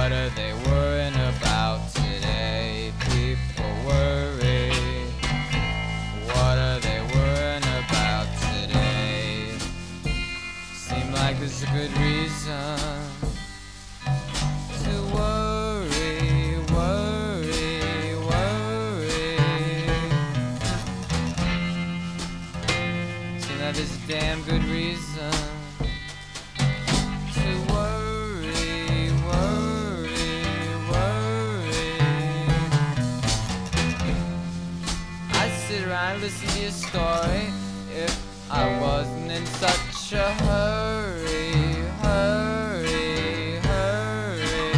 What are they worrying about today? People worry. What are they worrying about today? Seem like there's a good reason to worry, worry, worry. Seem like there's a damn good reason to worry, worry, worry. I'd sit around and listen to your story if I wasn't in such a hurry, hurry, hurry.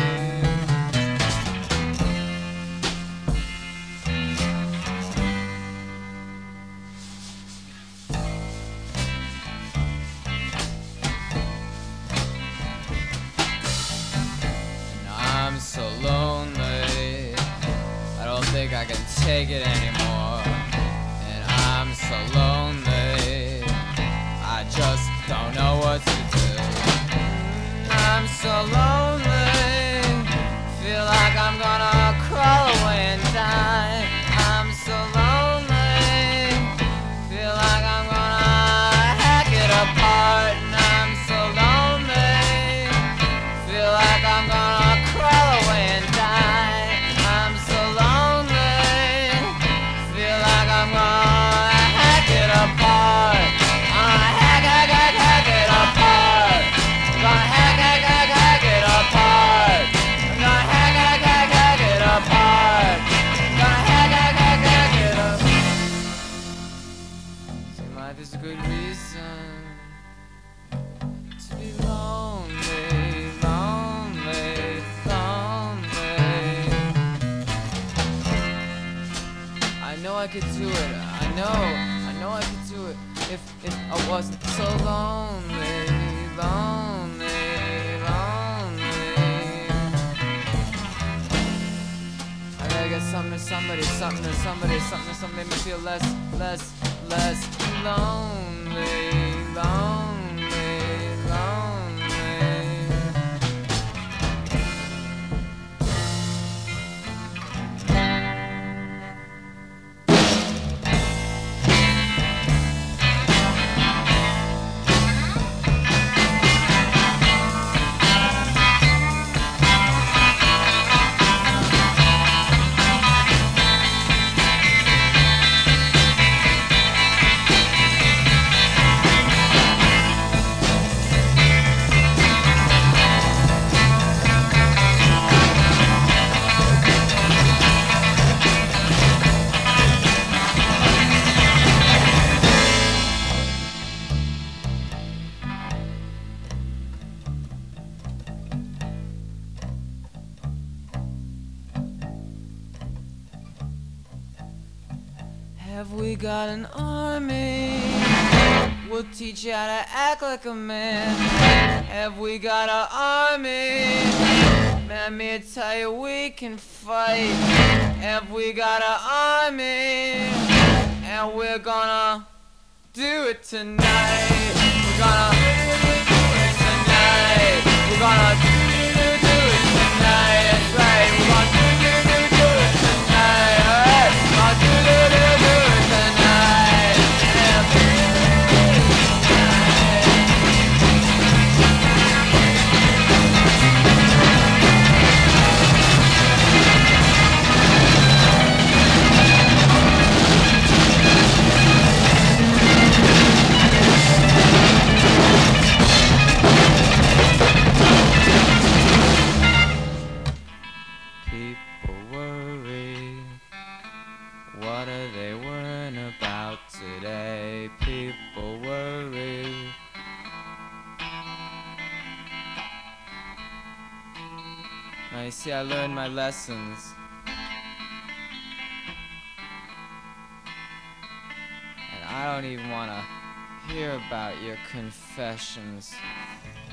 And I'm so lonely, I don't think I can take it anymore. And I'm so lonely, I just don't know what to do. I'm so lonely, feel like I'm gonna crawl away and die. I'm so lonely, feel like I'm gonna hack it apart. And I'm so lonely, feel like I'm gonna crawl away and die. I'm so lonely, feel like I'm gonna hack it apart. Hack it apart. I'm gonna hack it apart. I'm gonna hack it apart. I'm gonna hack it apart. Seems like there's a good reason to be lonely, lonely, lonely. I know I could do it. I know I could do it if I wasn't so lonely, lonely, lonely. I gotta get something to somebody, something to somebody, something to something, make me feel less lonely, lonely, lonely. Have we got an army? We'll teach you how to act like a man. Have we got an army? Man, me tell you we can fight. Have we got an army? And we're gonna do it tonight. We're gonna do it tonight. We're gonna do it tonight. That's right. We're gonna do it tonight. Alright. We're gonna do it tonight. People worry. What are they worrying about today? People worry. Now you see, I learned my lessons. And I don't even want to hear about your confessions.